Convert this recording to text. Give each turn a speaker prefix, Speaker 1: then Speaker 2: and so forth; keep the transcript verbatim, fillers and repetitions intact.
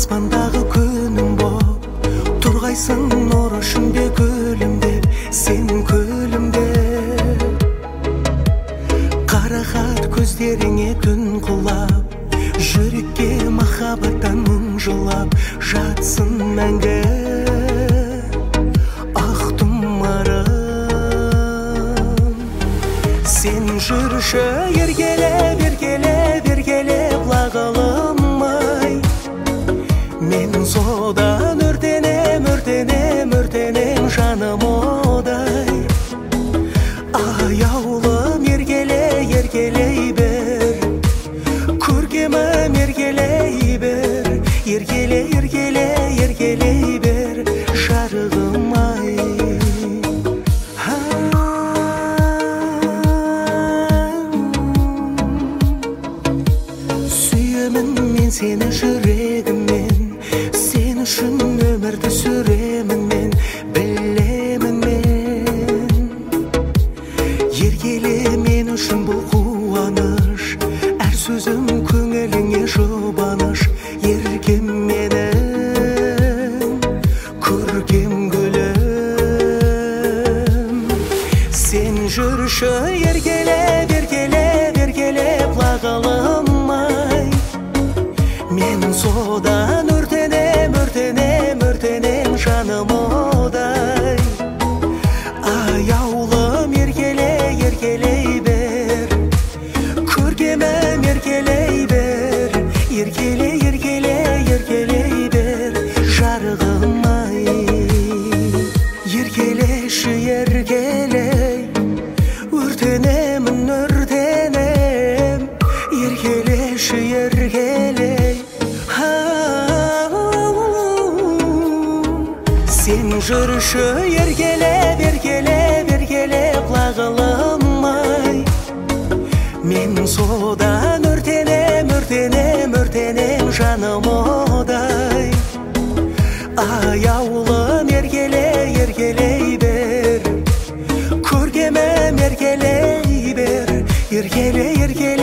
Speaker 1: аспандағы күнім боп тұрғайсың нұр ішінде күлімдеп, сен күлімдеп. Қарақат көздеріңе түн құлап, жүрекке махаббаттан мұң жылап жатсын мәңгі ақ тұмарым. Сен жүрші ергелеп, ергелеп, ергелеп лағылымай, мен содан өртенем, өртенем, өртенем жаным одай. Аяулым ергеле, ергелей бер, көркемім ергелей бер, ергеле, ергеле, ергелей бер жарығым ай. Сүйемін мен сені жүрегіммен, сен үшін өмірді сүремін мен, білемін мен. Ергеле мен үшін бұл қуаныш, әр сөзім көңіліңе жұбаныш. Еркем менің көркем гүлім. Сен жүрші ергелеп, ергелеп, ергелеп лағылымай, мен содан өртенем, өртенем, өртенем жаным одай. Аяулым ергеле, ергелей бер, көркемім ергелей бер, ергеле, ергеле, ергелей бер жарығым ай. Ергелеші ергелей, өртенемін, өртенем, ергелеші ергелей. Сен жүрші ергелеп, ергелеп, ергелеп лағылымай, мен содан өртенем, өртенем, өртенем жаным одай. Аяулым ергеле, ергелей бер, көркемім ергелей бер, ергеле, ергеле